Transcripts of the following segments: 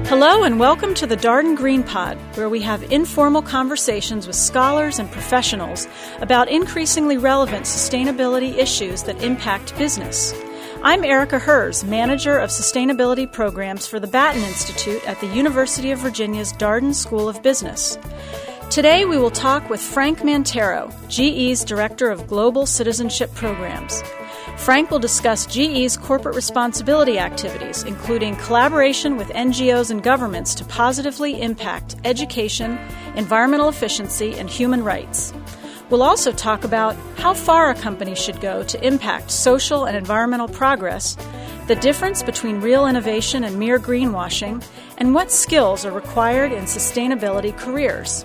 Hello and welcome to the Darden Green Pod, where we have informal conversations with scholars and professionals about increasingly relevant sustainability issues that impact business. I'm Erica Herz, Manager of Sustainability Programs for the Batten Institute at the University of Virginia's Darden School of Business. Today we will talk with Frank Mantero, GE's Director of Global Citizenship Programs. Frank will discuss GE's corporate responsibility activities, including collaboration with NGOs and governments to positively impact education, environmental efficiency, and human rights. We'll also talk about how far a company should go to impact social and environmental progress, the difference between real innovation and mere greenwashing, and what skills are required in sustainability careers.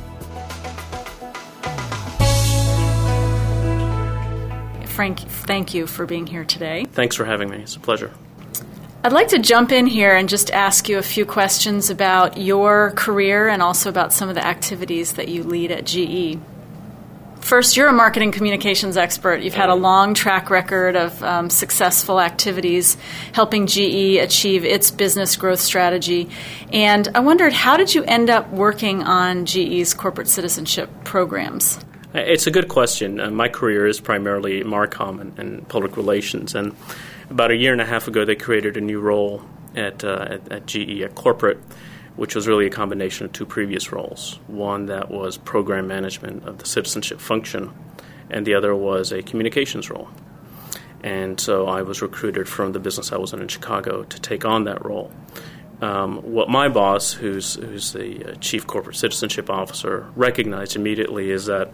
Frank, thank you for being here today. Thanks for having me. It's a pleasure. I'd like to jump in here and just ask you a few questions about your career and also about some of the activities that you lead at GE. First, you're a marketing communications expert. You've had a long track record of successful activities helping GE achieve its business growth strategy. And I wondered, how did you end up working on GE's corporate citizenship programs? It's a good question. My career is primarily Marcom and public relations. And about a year and a half ago, they created a new role at GE, at corporate, which was really a combination of two previous roles. One that was program management of the citizenship function, and the other was a communications role. And so I was recruited from the business I was in Chicago to take on that role. What my boss, who's the chief corporate citizenship officer, recognized immediately is that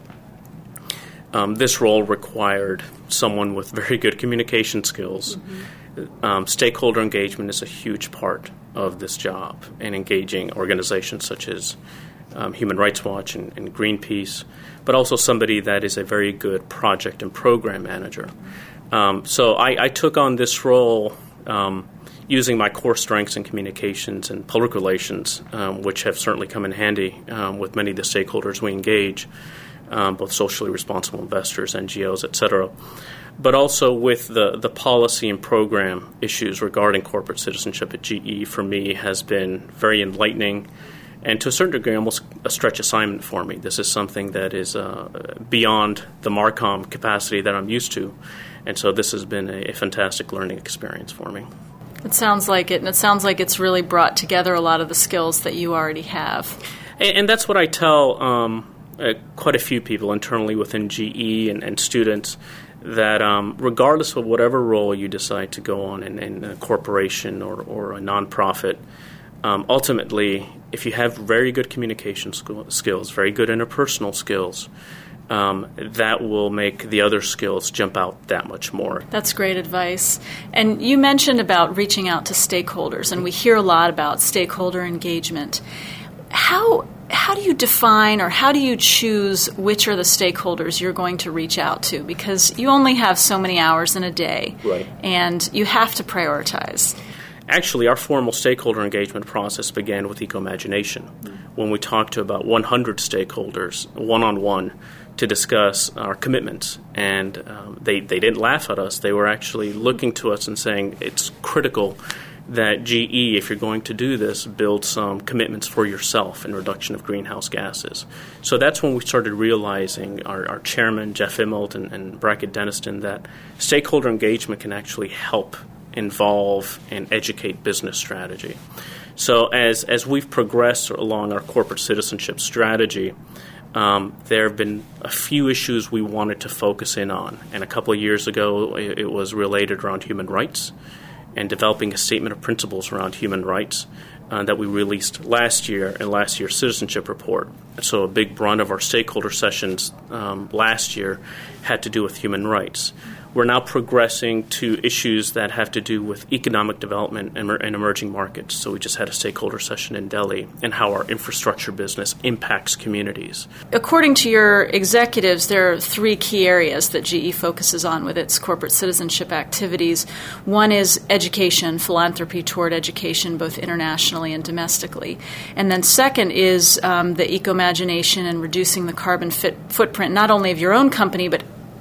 this role required someone with very good communication skills. Mm-hmm. Stakeholder engagement is a huge part of this job, and engaging organizations such as Human Rights Watch and Greenpeace, but also somebody that is a very good project and program manager. So I took on this role using my core strengths in communications and public relations, which have certainly come in handy with many of the stakeholders we engage, both socially responsible investors, NGOs, et cetera, but also with the policy and program issues regarding corporate citizenship at GE, for me, has been very enlightening and to a certain degree almost a stretch assignment for me. This is something that is beyond the Marcom capacity that I'm used to, and so this has been a fantastic learning experience for me. It sounds like it, and it sounds like it's really brought together a lot of the skills that you already have. And that's what I tell quite a few people internally within GE and students, that regardless of whatever role you decide to go on in a corporation or a nonprofit, ultimately, if you have very good communication skills, very good interpersonal skills, that will make the other skills jump out that much more. That's great advice. And you mentioned about reaching out to stakeholders, and we hear a lot about stakeholder engagement. How do you define, or how do you choose which are the stakeholders you're going to reach out to? Because you only have so many hours in a day, right, and you have to prioritize. Actually, our formal stakeholder engagement process began with Ecomagination, when we talked to about 100 stakeholders one-on-one to discuss our commitments. And they didn't laugh at us. They were actually looking to us and saying, it's critical that GE, if you're going to do this, build some commitments for yourself in reduction of greenhouse gases. So that's when we started realizing, our chairman, Jeff Immelt, and Brackett Denniston, that stakeholder engagement can actually help involve and educate business strategy. So as we've progressed along our corporate citizenship strategy, there have been a few issues we wanted to focus in on. And a couple of years ago, it was related around human rights and developing a statement of principles around human rights that we released last year in last year's citizenship report. So a big brunt of our stakeholder sessions last year had to do with human rights. We're now progressing to issues that have to do with economic development and emerging markets. So we just had a stakeholder session in Delhi and how our infrastructure business impacts communities. According to your executives, there are three key areas that GE focuses on with its corporate citizenship activities. One is education, philanthropy toward education, both internationally and domestically. And then second is the Ecomagination and reducing the carbon footprint, not only of your own company, but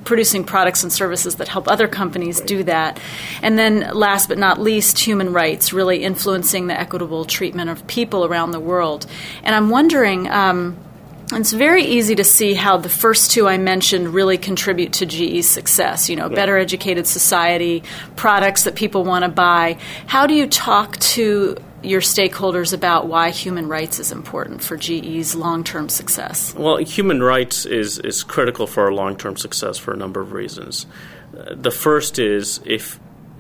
producing products and services that help other companies do that. And then last but not least, human rights, really influencing the equitable treatment of people around the world. And I'm wondering, it's very easy to see how the first two I mentioned really contribute to GE's success, better educated society, products that people want to buy. How do you talk to your stakeholders about why human rights is important for GE's long-term success? Well, human rights is critical for our long-term success for a number of reasons. The first is if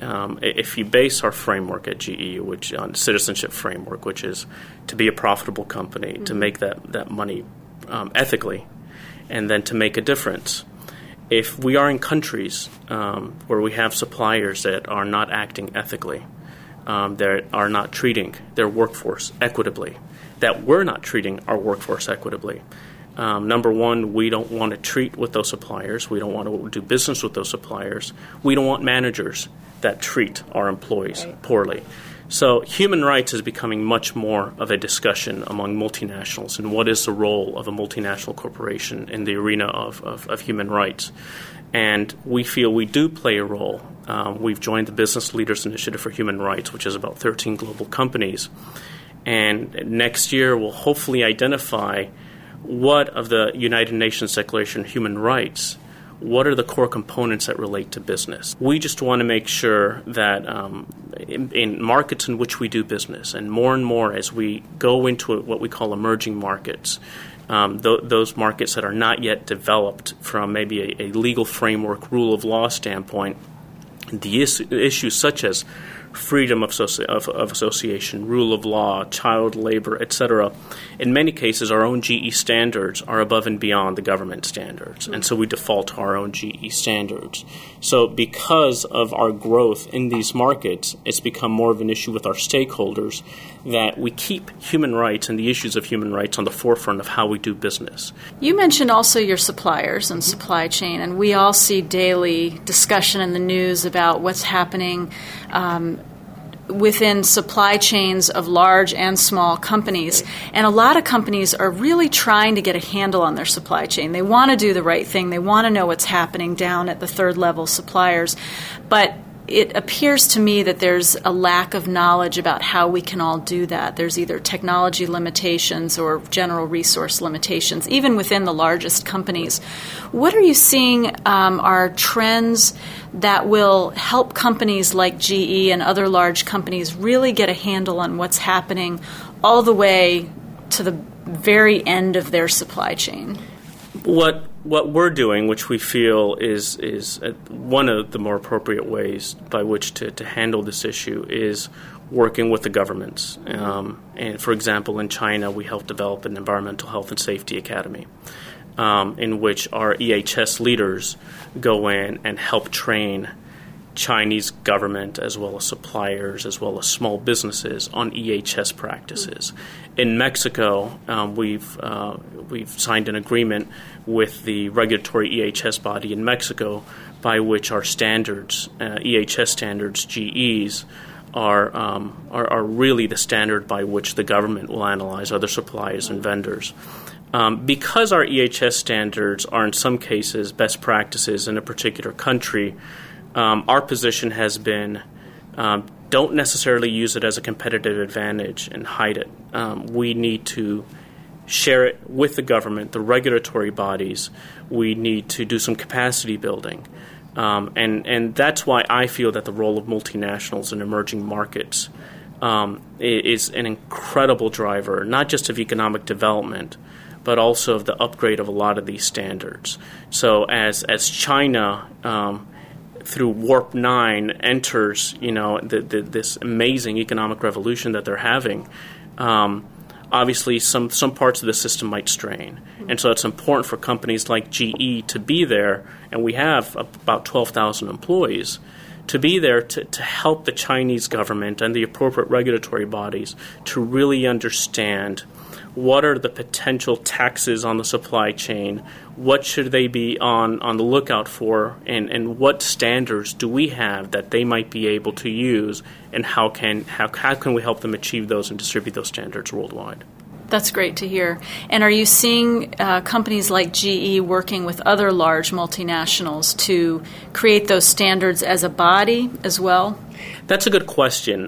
you base our framework at GE, which on citizenship framework, which is to be a profitable company, to make that money ethically, and then to make a difference. If we are in countries where we have suppliers that are not acting ethically, that are not treating their workforce equitably, that we're not treating our workforce equitably. Number one, we don't want to treat with those suppliers. We don't want to do business with those suppliers. We don't want managers that treat our employees poorly. So human rights is becoming much more of a discussion among multinationals and what is the role of a multinational corporation in the arena of human rights. And we feel we do play a role. We've joined the Business Leaders Initiative for Human Rights, which is about 13 global companies. And next year we'll hopefully identify what of the United Nations Declaration of Human Rights, what are the core components that relate to business. We just want to make sure that in markets in which we do business, and more as we go into what we call emerging markets, those markets that are not yet developed from maybe a legal framework, rule of law standpoint, the issues such as freedom of association, rule of law, child labor, etc. In many cases, our own GE standards are above and beyond the government standards, and so we default to our own GE standards. So because of our growth in these markets, it's become more of an issue with our stakeholders that we keep human rights and the issues of human rights on the forefront of how we do business. You mentioned also your suppliers and supply chain, and we all see daily discussion in the news about what's happening within supply chains of large and small companies. And a lot of companies are really trying to get a handle on their supply chain. They want to do the right thing. They want to know what's happening down at the third level suppliers. But it appears to me that there's a lack of knowledge about how we can all do that. There's either technology limitations or general resource limitations, even within the largest companies. What are you seeing are trends that will help companies like GE and other large companies really get a handle on what's happening all the way to the very end of their supply chain? What we're doing, which we feel is one of the more appropriate ways by which to handle this issue, is working with the governments. And for example, in China, we helped develop an environmental health and safety academy, in which our EHS leaders go in and help train Chinese government as well as suppliers as well as small businesses on EHS practices. In Mexico, we've signed an agreement with the regulatory EHS body in Mexico by which our standards, EHS standards, GEs, are really the standard by which the government will analyze other suppliers and vendors. Because our EHS standards are in some cases best practices in a particular country, our position has been don't necessarily use it as a competitive advantage and hide it. We need to share it with the government, the regulatory bodies. We need to do some capacity building. And that's why I feel that the role of multinationals in emerging markets is an incredible driver, not just of economic development, but also of the upgrade of a lot of these standards. So as China through Warp 9 enters, this amazing economic revolution that they're having, obviously some parts of the system might strain. And so it's important for companies like GE to be there, and we have about 12,000 employees, to be there to help the Chinese government and the appropriate regulatory bodies to really understand what are the potential taxes on the supply chain, what should they be on the lookout for, and what standards do we have that they might be able to use, and how can we help them achieve those and distribute those standards worldwide. That's great to hear. And are you seeing companies like GE working with other large multinationals to create those standards as a body as well? That's a good question.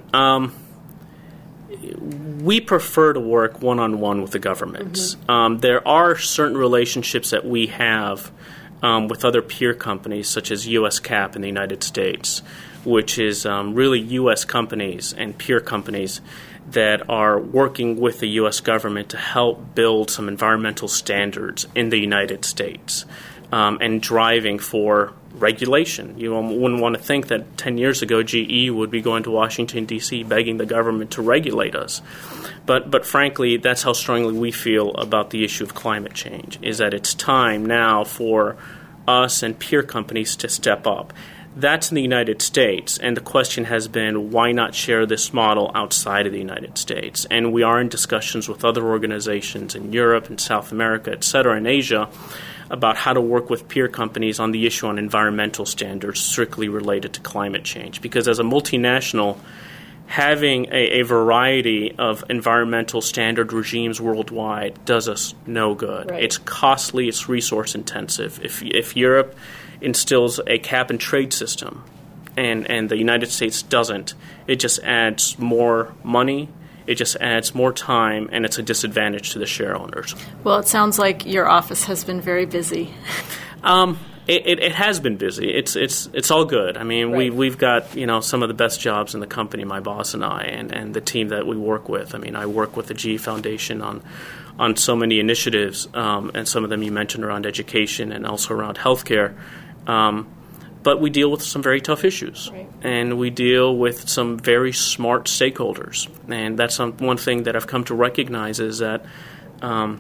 We prefer to work one-on-one with the governments. Mm-hmm. There are certain relationships that we have with other peer companies, such as US CAP in the United States, which is really U.S. companies and peer companies that are working with the U.S. government to help build some environmental standards in the United States and driving for regulation. You wouldn't want to think that 10 years ago GE would be going to Washington, D.C. begging the government to regulate us. But frankly, that's how strongly we feel about the issue of climate change, is that it's time now for us and peer companies to step up. That's in the United States, and the question has been, why not share this model outside of the United States? And we are in discussions with other organizations in Europe and South America, et cetera, in Asia, about how to work with peer companies on the issue on environmental standards strictly related to climate change. Because as a multinational, having a variety of environmental standard regimes worldwide does us no good. Right. It's costly, it's resource intensive. If Europe instills a cap and trade system and the United States doesn't, it just adds more money, it just adds more time, and it's a disadvantage to the share owners. Well, it sounds like your office has been very busy. It has been busy. It's all good. I mean, right. we've got some of the best jobs in the company, my boss and I, and the team that we work with. I mean, I work with the GE Foundation on so many initiatives, and some of them you mentioned around education and also around healthcare. But we deal with some very tough issues, right. and we deal with some very smart stakeholders. And that's one thing that I've come to recognize is that the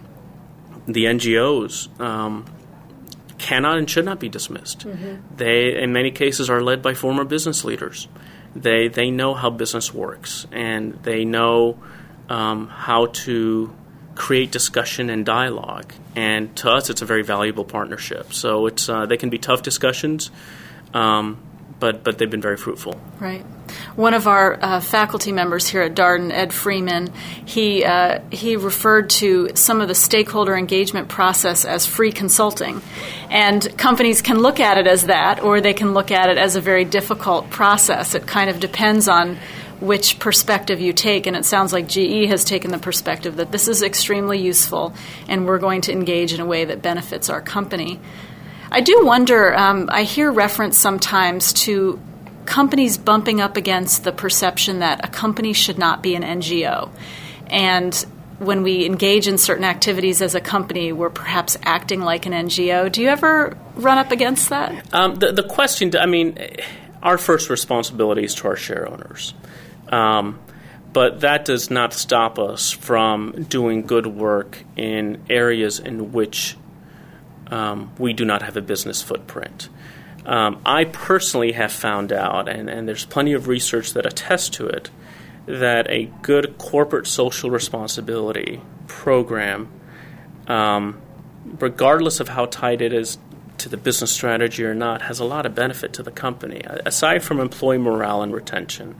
NGOs cannot and should not be dismissed. Mm-hmm. They, in many cases, are led by former business leaders. They know how business works, and they know how to create discussion and dialogue. And to us, it's a very valuable partnership. So it's they can be tough discussions, but they've been very fruitful. Right. One of our faculty members here at Darden, Ed Freeman, he referred to some of the stakeholder engagement process as free consulting. And companies can look at it as that, or they can look at it as a very difficult process. It kind of depends on which perspective you take, and it sounds like GE has taken the perspective that this is extremely useful, and we're going to engage in a way that benefits our company. I do wonder, I hear reference sometimes to companies bumping up against the perception that a company should not be an NGO. And when we engage in certain activities as a company, we're perhaps acting like an NGO. Do you ever run up against that? The question, our first responsibility is to our share owners. But that does not stop us from doing good work in areas in which we do not have a business footprint. I personally have found out, and there's plenty of research that attests to it, that a good corporate social responsibility program, regardless of how tied it is to the business strategy or not, has a lot of benefit to the company. Aside from employee morale and retention,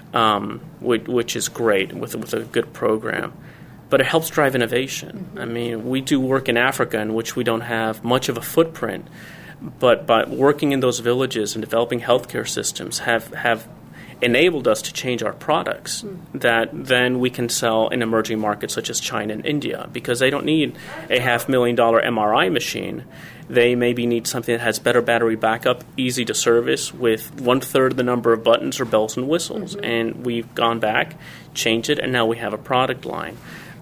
which is great with a good program, but it helps drive innovation. Mm-hmm. I mean, we do work in Africa in which we don't have much of a footprint, but by working in those villages and developing healthcare systems have enabled us to change our products that then we can sell in emerging markets such as China and India, because they don't need a $500,000 MRI machine. They maybe need something that has better battery backup, easy to service, with 1/3 the number of buttons or bells and whistles. Mm-hmm. And we've gone back, changed it, and now we have a product line.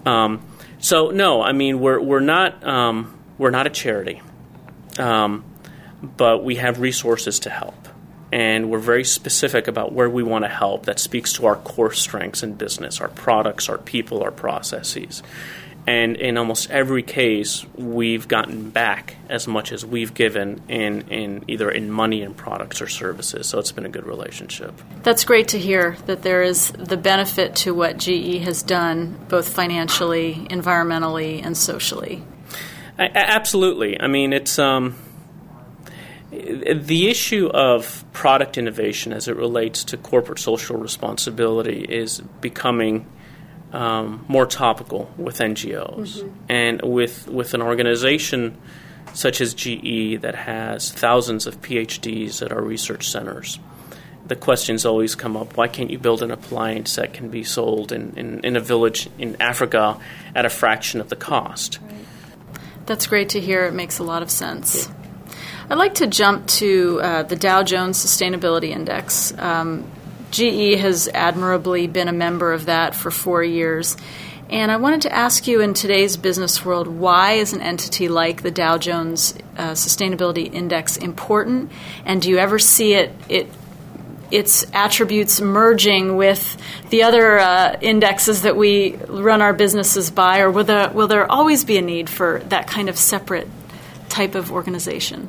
So no, I mean we're not a charity, but we have resources to help. And we're very specific about where we want to help. That speaks to our core strengths in business, our products, our people, our processes. And in almost every case, we've gotten back as much as we've given in either in money and products or services. So it's been a good relationship. That's great to hear, that there is the benefit to what GE has done, both financially, environmentally, and socially. Absolutely. I mean, it's the issue of product innovation as it relates to corporate social responsibility is becoming more topical with NGOs. And with an organization such as GE that has thousands of PhDs at our research centers, the questions always come up, why can't you build an appliance that can be sold in a village in Africa at a fraction of the cost? Right. That's great to hear. It makes a lot of sense. Yeah. I'd like to jump to the Dow Jones Sustainability Index. GE has admirably been a member of that for 4 years. And I wanted to ask you, in today's business world, why is an entity like the Dow Jones Sustainability Index important? And do you ever see its attributes merging with the other indexes that we run our businesses by, or will there always be a need for that kind of separate type of organization?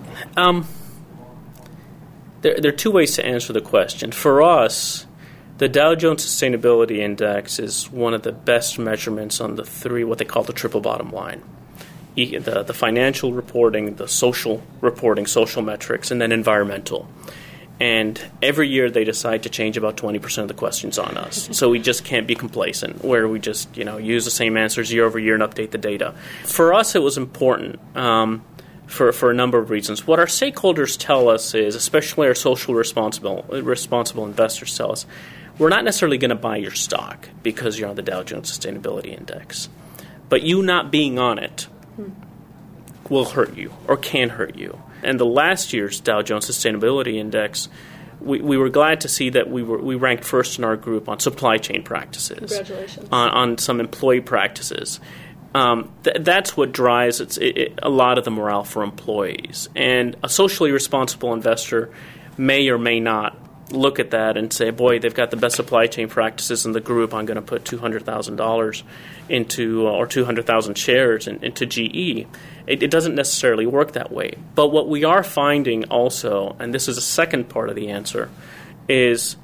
There are two ways to answer the question. For us, the Dow Jones Sustainability Index is one of the best measurements on the three, what they call the triple bottom line. The financial reporting, the social reporting, social metrics, and then environmental. And every year they decide to change about 20% of the questions on us. So we just can't be complacent, where we just use the same answers year over year and update the data. For us, it was important for a number of reasons. What our stakeholders tell us is, especially our social responsible investors tell us, we're not necessarily going to buy your stock because you're on the Dow Jones Sustainability Index. But you not being on it will hurt you or can hurt you. And the last year's Dow Jones Sustainability Index, we were glad to see that we ranked first in our group on supply chain practices. Congratulations. On some employee practices. That's what drives a lot of the morale for employees. And a socially responsible investor may or may not look at that and say, boy, they've got the best supply chain practices in the group, I'm going to put $200,000 into, or 200,000 shares into GE. It doesn't necessarily work that way. But what we are finding also, and this is the second part of the answer, is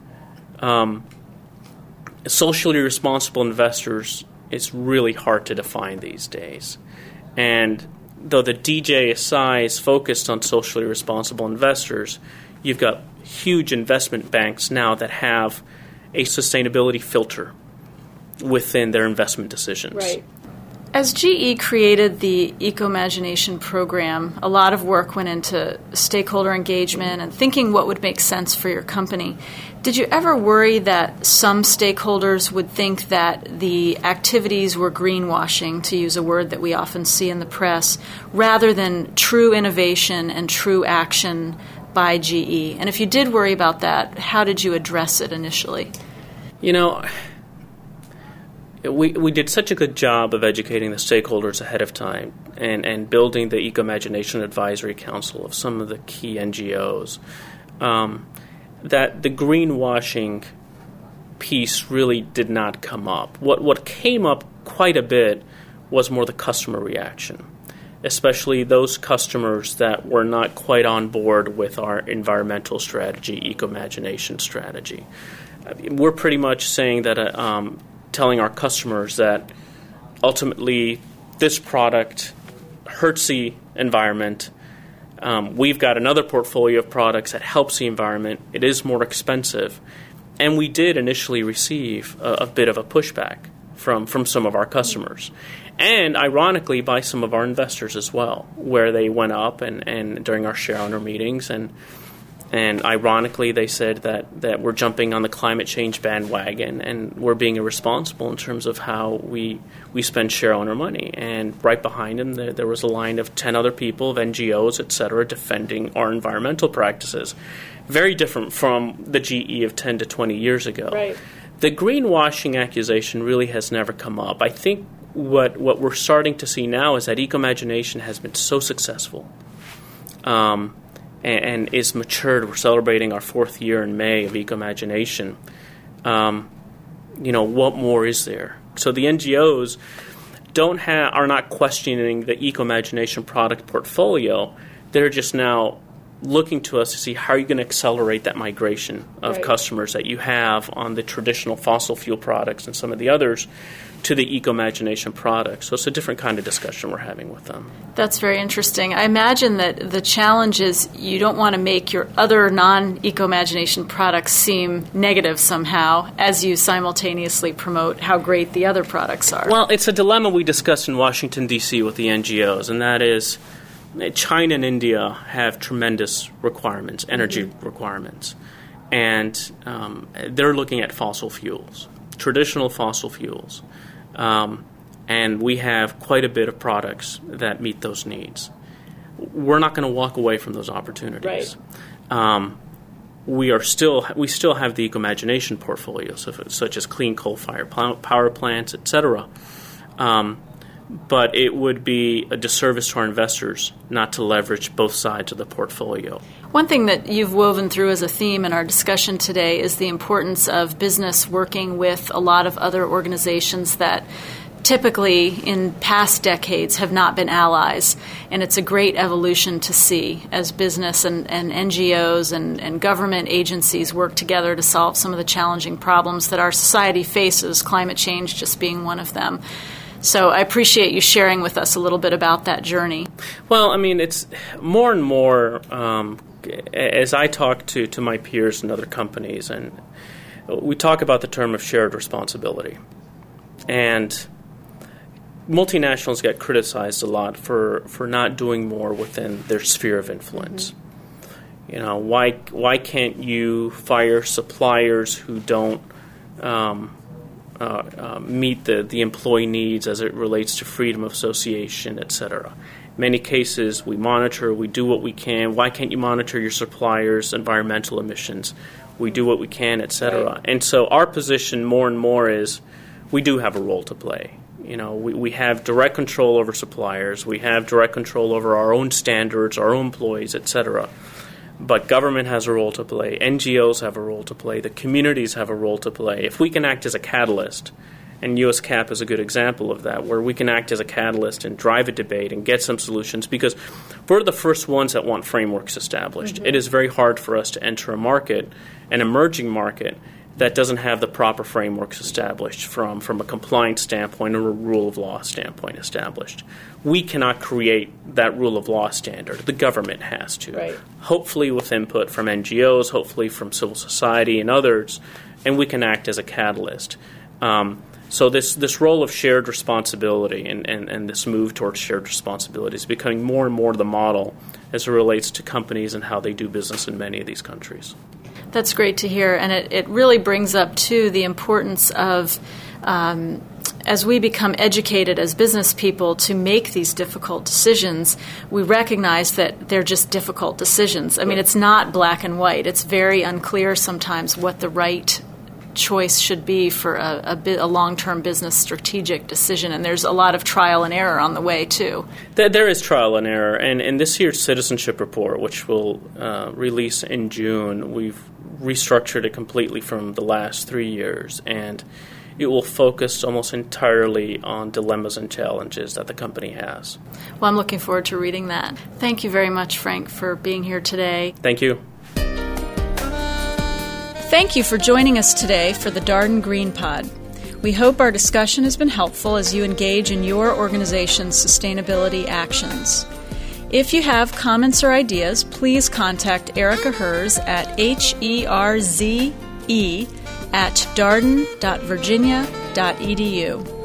socially responsible investors is really hard to define these days. And though the DJSI is focused on socially responsible investors, you've got huge investment banks now that have a sustainability filter within their investment decisions. Right. As GE created the Ecomagination program, a lot of work went into stakeholder engagement and thinking what would make sense for your company. Did you ever worry that some stakeholders would think that the activities were greenwashing, to use a word that we often see in the press, rather than true innovation and true action by GE? And if you did worry about that, how did you address it initially? We did such a good job of educating the stakeholders ahead of time and building the Ecomagination Advisory Council of some of the key NGOs that the greenwashing piece really did not come up. What came up quite a bit was more the customer reaction, especially those customers that were not quite on board with our environmental strategy, Ecomagination strategy. We're pretty much saying that telling our customers that ultimately this product hurts the environment. We've got another portfolio of products that helps the environment. It is more expensive. And we did initially receive a bit of a pushback from some of our customers. And ironically, by some of our investors as well, where they went up and during our share owner meetings and ironically, they said that we're jumping on the climate change bandwagon and we're being irresponsible in terms of how we spend share owner money. And right behind them, there was a line of 10 other people, of NGOs, et cetera, defending our environmental practices. Very different from the GE of 10 to 20 years ago. Right. The greenwashing accusation really has never come up. I think what we're starting to see now is that Ecomagination has been so successful. And is matured. We're celebrating our 4th year in May of Ecomagination. What more is there? So the NGOs are not questioning the Ecomagination product portfolio. They're just now looking to us to see how are you going to accelerate that migration of customers that you have on the traditional fossil fuel products and some of the others to the Eco-Imagination products. So it's a different kind of discussion we're having with them. That's very interesting. I imagine that the challenge is you don't want to make your other non-Eco-Imagination products seem negative somehow as you simultaneously promote how great the other products are. Well, it's a dilemma we discussed in Washington, D.C. with the NGOs, and that is China and India have tremendous requirements, energy requirements, and they're looking at fossil fuels, traditional fossil fuels, and we have quite a bit of products that meet those needs. We're not going to walk away from those opportunities. We still have the Eco-Imagination portfolio, such as clean coal-fired power plants, etc. But it would be a disservice to our investors not to leverage both sides of the portfolio. One thing that you've woven through as a theme in our discussion today is the importance of business working with a lot of other organizations that typically in past decades have not been allies. And it's a great evolution to see as business and NGOs and government agencies work together to solve some of the challenging problems that our society faces, climate change just being one of them. So I appreciate you sharing with us a little bit about that journey. Well, I mean, it's more and more, as I talk to my peers in other companies, and we talk about the term of shared responsibility. And multinationals get criticized a lot for not doing more within their sphere of influence. Mm-hmm. You know, why can't you fire suppliers who don't meet the employee needs as it relates to freedom of association, etc. In many cases, we monitor, we do what we can. Why can't you monitor your suppliers' environmental emissions? We do what we can, etc. Right. And so our position more and more is we do have a role to play. You know, we have direct control over suppliers. We have direct control over our own standards, our own employees, etc. But government has a role to play. NGOs have a role to play. The communities have a role to play. If we can act as a catalyst, and USCAP is a good example of that, where we can act as a catalyst and drive a debate and get some solutions, because we're the first ones that want frameworks established. Mm-hmm. It is very hard for us to enter a market, an emerging market, that doesn't have the proper frameworks established from a compliance standpoint or a rule of law standpoint established. We cannot create that rule of law standard. The government has to. Right. Hopefully with input from NGOs, hopefully from civil society and others, and we can act as a catalyst. So this role of shared responsibility and this move towards shared responsibility is becoming more and more the model as it relates to companies and how they do business in many of these countries. That's great to hear, and it really brings up, too, the importance of, as we become educated as business people to make these difficult decisions, we recognize that they're just difficult decisions. I mean, it's not black and white. It's very unclear sometimes what the right choice should be for a long-term business strategic decision, and there's a lot of trial and error on the way, too. There is trial and error, and in this year's citizenship report, which we'll release in June, we've restructured it completely from the last 3 years, and it will focus almost entirely on dilemmas and challenges that the company has. Well, I'm looking forward to reading that. Thank you very much, Frank, for being here today. Thank you. Thank you for joining us today for the Darden Green Pod. We hope our discussion has been helpful as you engage in your organization's sustainability actions. If you have comments or ideas, please contact Erica Herz at herze@darden.virginia.edu.